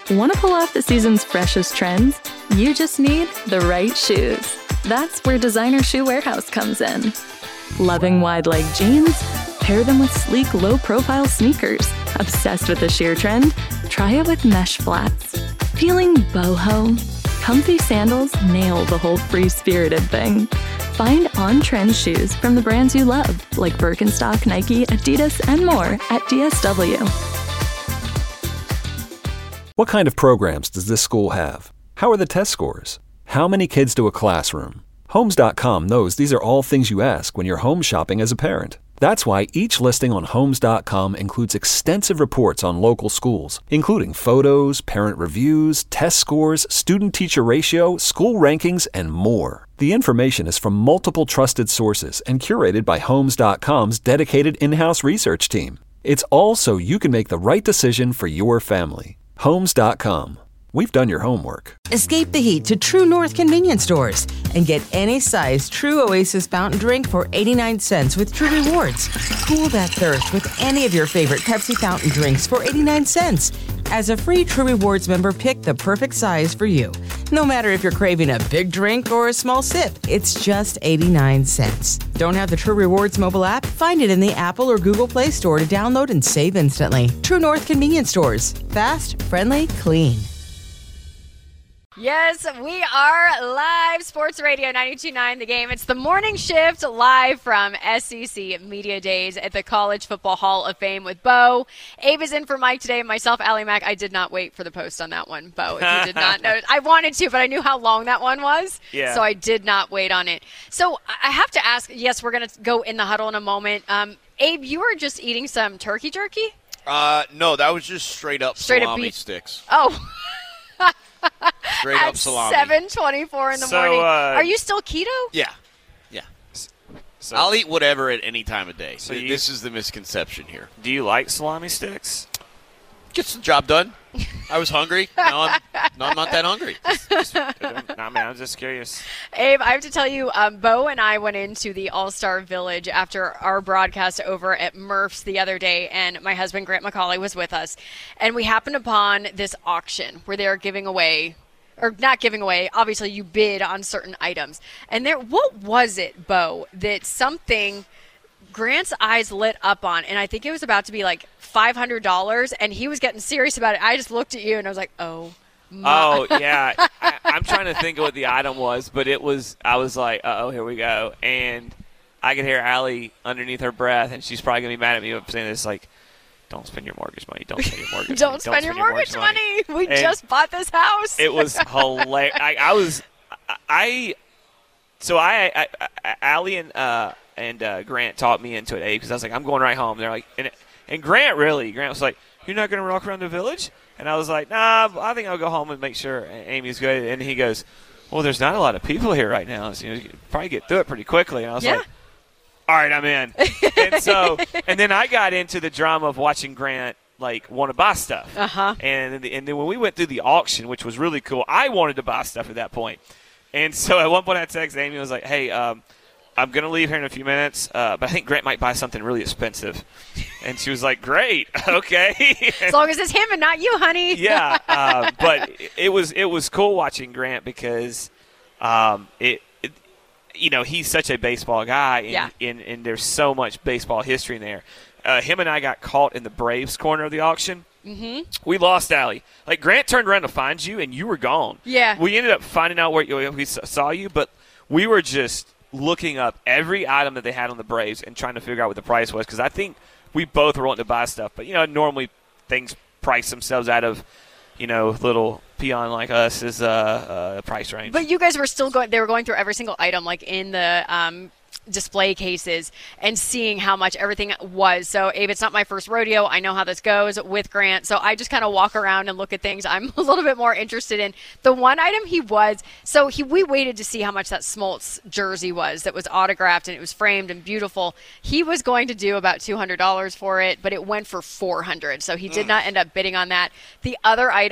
Want to pull off the season's freshest trends? You just need the right shoes. That's where Designer Shoe Warehouse comes in. Loving wide-leg jeans? Pair them with sleek, low-profile sneakers. Obsessed with the sheer trend? Try it with mesh flats. Feeling boho? Comfy sandals nail the whole free-spirited thing. Find on-trend shoes from the brands you love, like Birkenstock, Nike, Adidas, and more at DSW. What kind of programs does this school have? How are the test scores? How many kids do a classroom? Homes.com knows these are all things you ask when you're home shopping as a parent. That's why each listing on Homes.com includes extensive reports on local schools, including photos, parent reviews, test scores, student-teacher ratio, school rankings, and more. The information is from multiple trusted sources and curated by Homes.com's dedicated in-house research team. It's all so you can make the right decision for your family. Homes.com. We've done your homework. Escape the heat to True North convenience stores and get any size True Oasis fountain drink for 89 cents with True Rewards. Cool that thirst with any of your favorite Pepsi fountain drinks for 89 cents. As a free True Rewards member, pick the perfect size for you. No matter if you're craving a big drink or a small sip, it's just 89 cents. Don't have the True Rewards mobile app? Find it in the Apple or Google Play Store to download and save instantly. True North convenience stores. Fast, friendly, clean. Yes, we are live. Sports Radio 92.9 The Game. It's the morning shift live from SEC Media Days at the College Football Hall of Fame with Bo. Abe is in for Mike today, and myself, Allie Mack. I did not wait for the post on that one, Bo, if you did not know. I wanted to, but I knew how long that one was, so I did not wait on it. So I have to ask, yes, we're going to go in the huddle in a moment. Abe, you were just eating some turkey jerky? No, that was just straight up salami sticks. Oh, straight up salami. 7:24 in the morning. Are you still keto? Yeah. So, I'll eat whatever at any time of day. So this is the misconception here. Do you like salami sticks? Gets the job done. I was hungry. Now I'm not that hungry. I mean, I'm just curious. Abe, I have to tell you, Bo and I went into the All-Star Village after our broadcast over at Murph's the other day, and my husband, Grant McCauley, was with us. And we happened upon this auction where they are giving away, or not giving away, obviously you bid on certain items. And what was it, Bo, that something Grant's eyes lit up on, and I think it was about to be like $500, and he was getting serious about it. I just looked at you, and I was like, oh, my. Oh, yeah. I'm trying to think of what the item was, but I was like, uh-oh, here we go. And I could hear Allie underneath her breath, and she's probably going to be mad at me for saying this, like, don't spend your mortgage money. Don't spend your mortgage money. Don't spend your mortgage money. We just bought this house. It was hilarious. Allie and Grant talked me into it, Abe, because I was like, I'm going right home. They're like, and Grant was like, you're not going to walk around the village? And I was like, nah, I think I'll go home and make sure Amy's good. And he goes, well, there's not a lot of people here right now. So, you probably get through it pretty quickly. And I was like, all right, I'm in. And then I got into the drama of watching Grant want to buy stuff. Uh-huh. And then when we went through the auction, which was really cool, I wanted to buy stuff at that point. And so at one point I texted Amy and was like, hey, I'm going to leave here in a few minutes, but I think Grant might buy something really expensive. And she was like, great, okay. As long as it's him and not you, honey. Yeah, but it was cool watching Grant because he's such a baseball guy, and there's so much baseball history in there. Him and I got caught in the Braves corner of the auction. Mm-hmm. We lost Allie. Grant turned around to find you, and you were gone. Yeah. We ended up finding out where we saw you, but we were just looking up every item that they had on the Braves and trying to figure out what the price was, because I think we both were wanting to buy stuff. But, normally things price themselves out of, little peon like us is a price range. But you guys were still they were going through every single item, in the display cases and seeing how much everything was. So, Abe, it's not my first rodeo. I know how this goes with Grant. So I just kind of walk around and look at things I'm a little bit more interested in. The one item we waited to see how much that Smoltz jersey was that was autographed and it was framed and beautiful. He was going to do about $200 for it, but it went for $400. So he did not end up bidding on that. The other item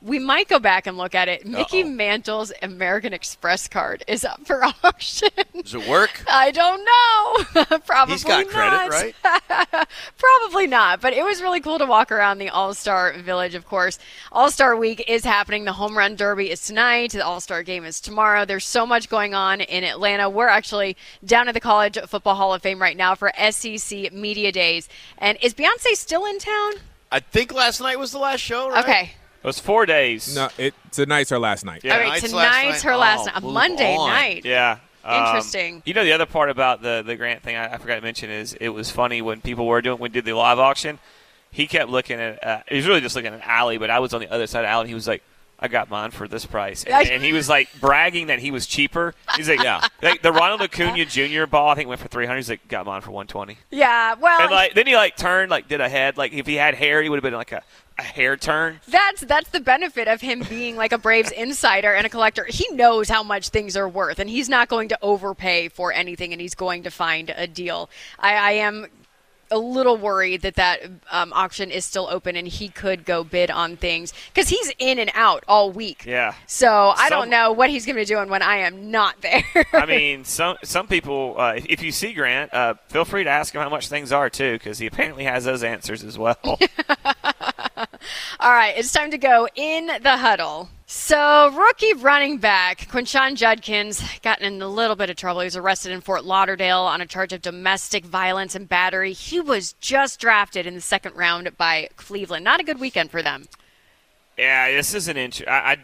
we might go back and look at it. Mickey Mantle's American Express card is up for auction. Does it work? I don't know. Probably He's got not. credit, right? Probably not. But it was really cool to walk around the All-Star Village, of course. All-Star Week is happening. The Home Run Derby is tonight. The All-Star Game is tomorrow. There's so much going on in Atlanta. We're actually down at the College Football Hall of Fame right now for SEC Media Days. And is Beyonce still in town? I think last night was the last show, right? Okay. It was 4 days. No, tonight's her last night. Yeah. All right, tonight's her last night. A Monday night. Yeah. Interesting. You know, the other part about the Grant thing I forgot to mention is it was funny when people were when we did the live auction. He kept looking at he was really just looking at Allie, but I was on the other side of Allie, and he was like, I got mine for this price. And he was like bragging that he was cheaper. He's like, yeah. Like the Ronald Acuna Jr. ball, I think, went for $300. He's like, got mine for $120. Yeah, well. And then he turned, did a head. Like if he had hair, he would have been like a hair turn. That's the benefit of him being like a Braves insider and a collector. He knows how much things are worth, and he's not going to overpay for anything, and he's going to find a deal. I am a little worried that auction is still open and he could go bid on things because he's in and out all week. Yeah. So I don't know what he's going to be doing when I am not there. I mean, some people, if you see Grant, feel free to ask him how much things are too, because he apparently has those answers as well. All right, it's time to go in the huddle. So, rookie running back Quinshon Judkins gotten in a little bit of trouble. He was arrested in Fort Lauderdale on a charge of domestic violence and battery. He was just drafted in the second round by Cleveland. Not a good weekend for them. Yeah, this is an interesting. I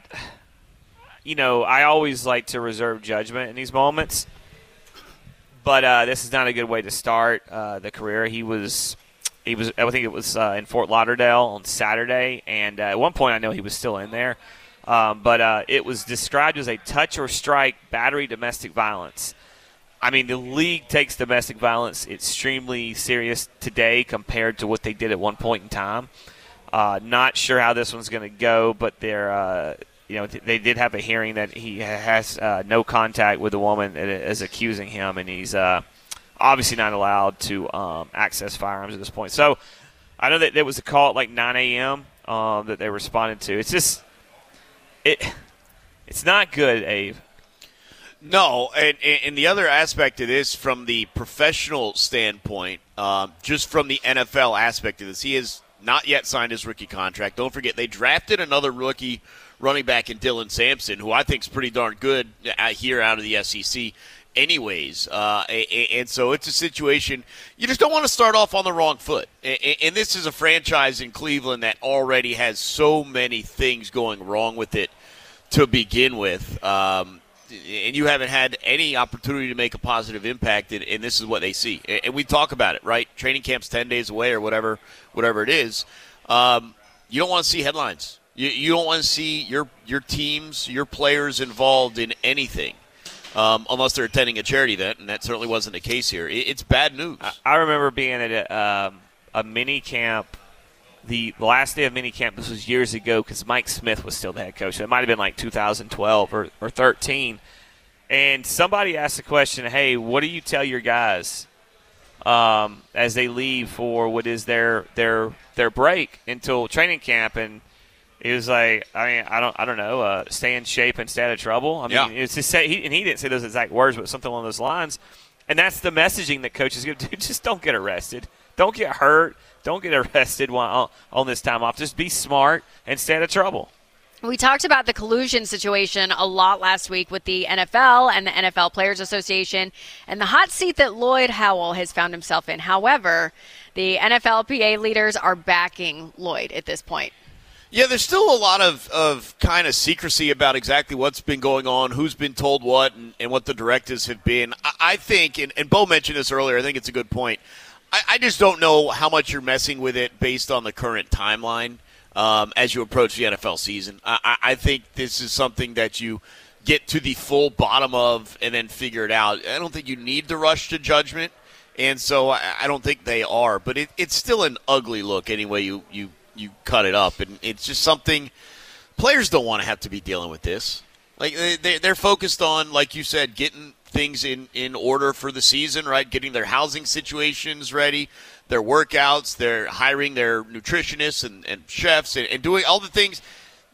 always like to reserve judgment in these moments, but this is not a good way to start the career. He was. I think it was in Fort Lauderdale on Saturday, and at one point I know he was still in there. But it was described as a touch or strike battery domestic violence. I mean, the league takes domestic violence extremely serious today compared to what they did at one point in time. Not sure how this one's going to go, but they did have a hearing that he has no contact with the woman that is accusing him, and he's obviously not allowed to access firearms at this point. So I know that there was a call at like 9 a.m. That they responded to. It's just it's not good, Abe. No, and the other aspect of this from the professional standpoint, just from the NFL aspect of this, he has not yet signed his rookie contract. Don't forget, they drafted another rookie running back in Dylan Sampson, who I think is pretty darn good here out of the SEC. Anyways, and so it's a situation you just don't want to start off on the wrong foot. And this is a franchise in Cleveland that already has so many things going wrong with it to begin with. And you haven't had any opportunity to make a positive impact, and this is what they see. And we talk about it, right? Training camp's 10 days away or whatever it is. You don't want to see headlines. You don't want to see your teams, your players involved in anything. Unless they're attending a charity event, and that certainly wasn't the case here. It's bad news. I remember being at a mini camp, the last day of mini camp. This was years ago because Mike Smith was still the head coach. It might have been like 2012 or 13. And somebody asked the question, hey, what do you tell your guys as they leave for what is their break until training camp? And he was like, I don't know, stay in shape and stay out of trouble. I mean, it's just he didn't say those exact words, but something along those lines. And that's the messaging that coaches give. Dude, just don't get arrested. Don't get hurt. Don't get arrested on this time off. Just be smart and stay out of trouble. We talked about the collusion situation a lot last week with the NFL and the NFL Players Association and the hot seat that Lloyd Howell has found himself in. However, the NFLPA leaders are backing Lloyd at this point. Yeah, there's still a lot of kind of secrecy about exactly what's been going on, who's been told what, and what the directives have been. I think, and Bo mentioned this earlier, I think it's a good point. I just don't know how much you're messing with it based on the current timeline as you approach the NFL season. I think this is something that you get to the full bottom of and then figure it out. I don't think you need to rush to judgment, and so I don't think they are. But it's still an ugly look anyway you cut it up, and it's just something players don't want to have to be dealing with this. Like they're focused on, like you said, getting things in order for the season, right? Getting their housing situations ready, their workouts, they're hiring their nutritionists and chefs and doing all the things.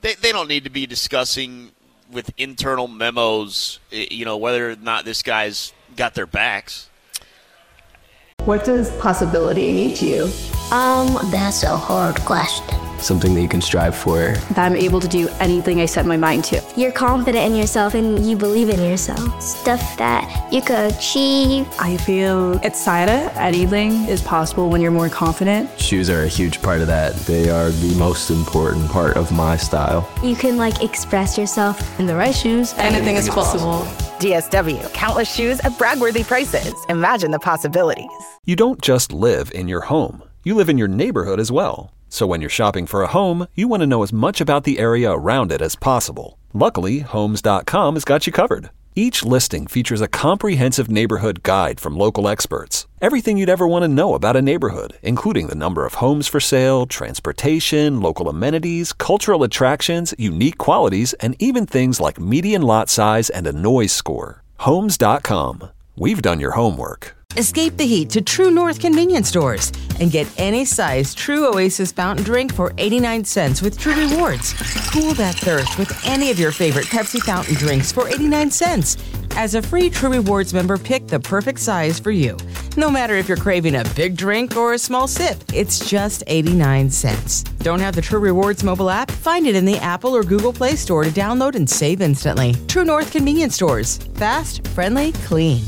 they don't need to be discussing with internal memos, whether or not this guy's got their backs. What does possibility mean to you? That's a hard question. Something that you can strive for. That I'm able to do anything I set my mind to. You're confident in yourself and you believe in yourself. Stuff that you could achieve. I feel excited. Anything is possible when you're more confident. Shoes are a huge part of that. They are the most important part of my style. You can express yourself. In the right shoes, anything is possible. DSW, countless shoes at brag-worthy prices. Imagine the possibilities. You don't just live in your home. You live in your neighborhood as well. So when you're shopping for a home, you want to know as much about the area around it as possible. Luckily, Homes.com has got you covered. Each listing features a comprehensive neighborhood guide from local experts. Everything you'd ever want to know about a neighborhood, including the number of homes for sale, transportation, local amenities, cultural attractions, unique qualities, and even things like median lot size and a noise score. Homes.com. We've done your homework. Escape the heat to True North convenience stores and get any size True Oasis fountain drink for 89 cents with True Rewards. Cool that thirst with any of your favorite Pepsi fountain drinks for 89 cents. As a free True Rewards member, pick the perfect size for you. No matter if you're craving a big drink or a small sip, it's just 89 cents. Don't have the True Rewards mobile app? Find it in the Apple or Google Play Store to download and save instantly. True North convenience stores. Fast, friendly, clean.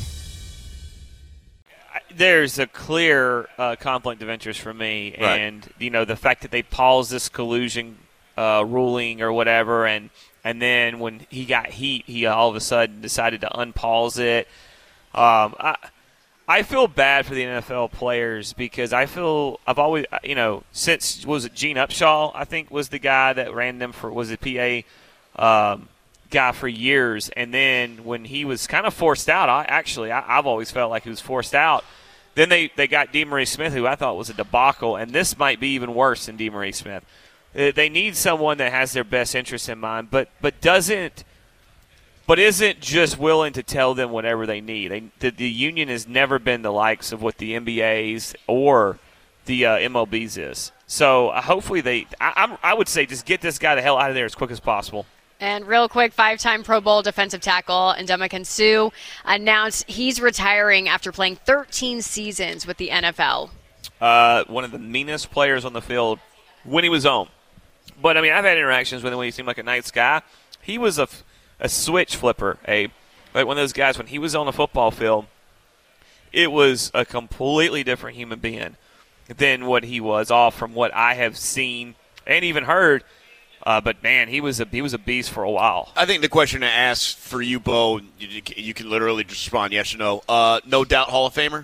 There's a clear conflict of interest for me, Right. and the fact that they paused this collusion ruling or whatever, and then when he got heat, he all of a sudden decided to unpause it. I feel bad for the NFL players because I've always since was it Gene Upshaw I think was the guy that ran them for was it PA guy for years, and then when he was kind of forced out, I've always felt like he was forced out. Then they got DeMaurice Smith, who I thought was a debacle, and this might be even worse than DeMaurice Smith. They need someone that has their best interests in mind, but isn't just willing to tell them whatever they need. The union has never been the likes of what the NBA's or the MLB's is. So hopefully I would say just get this guy the hell out of there as quick as possible. And real quick, 5-time Pro Bowl defensive tackle Ndamukong Suh announced he's retiring after playing 13 seasons with the NFL. One of the meanest players on the field when he was on. But, I've had interactions with him when he seemed like a nice guy. He was a switch flipper, like one of those guys when he was on the football field, it was a completely different human being than what he was, all from what I have seen and even heard. But man, he was a beast for a while. I think the question to ask for you, Bo, you can literally just respond yes or no. No doubt Hall of Famer?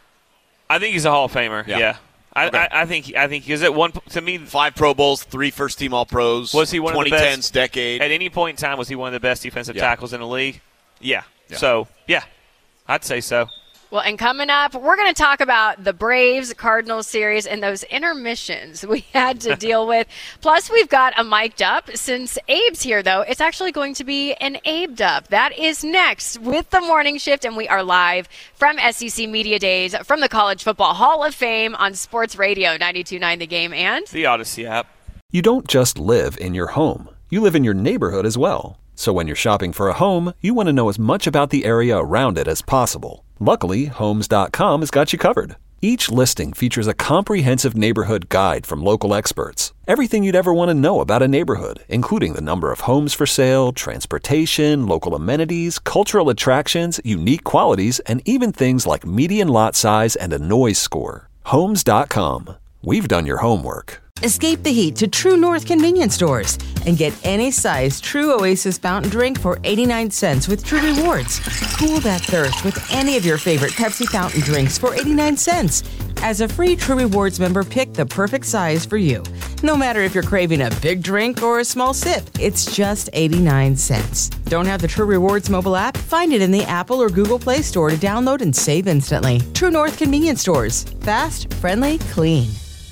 I think he's a Hall of Famer. Yeah. Okay. I think he's at one to me. 5 Pro Bowls, 3 first-team All-Pros. Was he one of the best? 2010s decade. At any point in time, was he one of the best defensive tackles in the league? Yeah. So I'd say so. Well, and coming up, we're going to talk about the Braves-Cardinals series and those intermissions we had to deal with. Plus, we've got a mic'd up. Since Abe's here, though, it's actually going to be an Abe'd up. That is next with the Morning Shift, and we are live from SEC Media Days from the College Football Hall of Fame on Sports Radio 92.9 The Game and the Odyssey app. You don't just live in your home. You live in your neighborhood as well. So when you're shopping for a home, you want to know as much about the area around it as possible. Luckily, Homes.com has got you covered. Each listing features a comprehensive neighborhood guide from local experts. Everything you'd ever want to know about a neighborhood, including the number of homes for sale, transportation, local amenities, cultural attractions, unique qualities, and even things like median lot size and a noise score. Homes.com. We've done your homework. Escape the heat to True North convenience stores and get any size True Oasis fountain drink for 89 cents with True Rewards. Cool that thirst with any of your favorite Pepsi fountain drinks for 89 cents. As a free True Rewards member, pick the perfect size for you. No matter if you're craving a big drink or a small sip, it's just 89 cents. Don't have the True Rewards mobile app? Find it in the Apple or Google Play Store to download and save instantly. True North convenience stores. Fast, friendly, clean.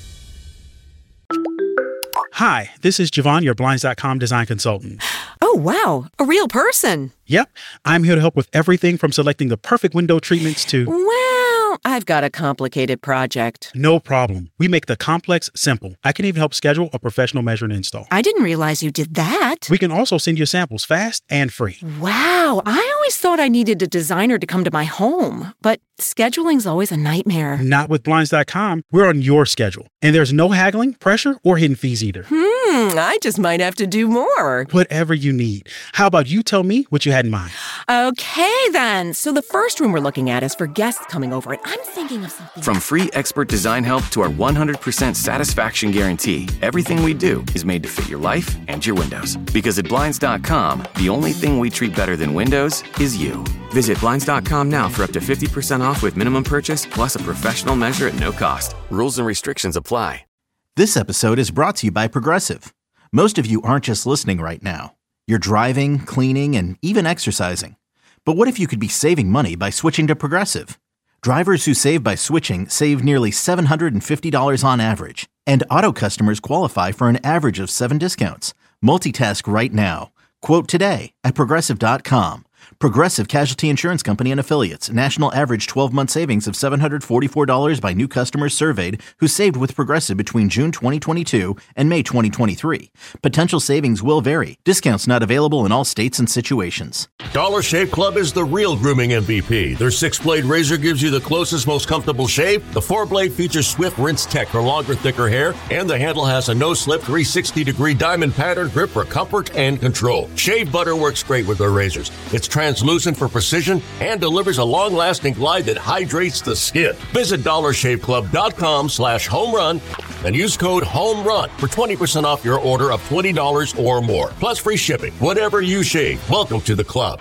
Hi, this is Javon, your Blinds.com design consultant. Oh, wow. A real person. Yep. I'm here to help with everything from selecting the perfect window treatments to... Wow. I've got a complicated project. No problem. We make the complex simple. I can even help schedule a professional measure and install. I didn't realize you did that. We can also send you samples fast and free. Wow, I always thought I needed a designer to come to my home, but scheduling's always a nightmare. Not with Blinds.com. We're on your schedule, and there's no haggling, pressure, or hidden fees either. I just might have to do more. Whatever you need. How about you tell me what you had in mind? Okay, then. So the first room we're looking at is for guests coming over, and I'm thinking of something. From free expert design help to our 100% satisfaction guarantee, everything we do is made to fit your life and your windows. Because at Blinds.com, the only thing we treat better than windows is you. Visit Blinds.com now for up to 50% off with minimum purchase plus a professional measure at no cost. Rules and restrictions apply. This episode is brought to you by Progressive. Most of you aren't just listening right now. You're driving, cleaning, and even exercising. But what if you could be saving money by switching to Progressive? Drivers who save by switching save nearly $750 on average. And auto customers qualify for an average of 7 discounts. Multitask right now. Quote today at Progressive.com. Progressive Casualty Insurance Company and Affiliates. National average 12-month savings of $744 by new customers surveyed who saved with Progressive between June 2022 and May 2023. Potential savings will vary. Discounts not available in all states and situations. Dollar Shave Club is the real grooming MVP. Their 6-blade razor gives you the closest, most comfortable shave. The 4-blade features swift rinse tech for longer, thicker hair. And the handle has a no-slip 360-degree diamond pattern grip for comfort and control. Shave butter works great with their razors. It's translucent for precision and delivers a long-lasting glide that hydrates the skin. Visit DollarShaveClub.com/homerun and use code HOMERUN for 20% off your order of $20 or more. Plus free shipping. Whatever you shave, welcome to the club.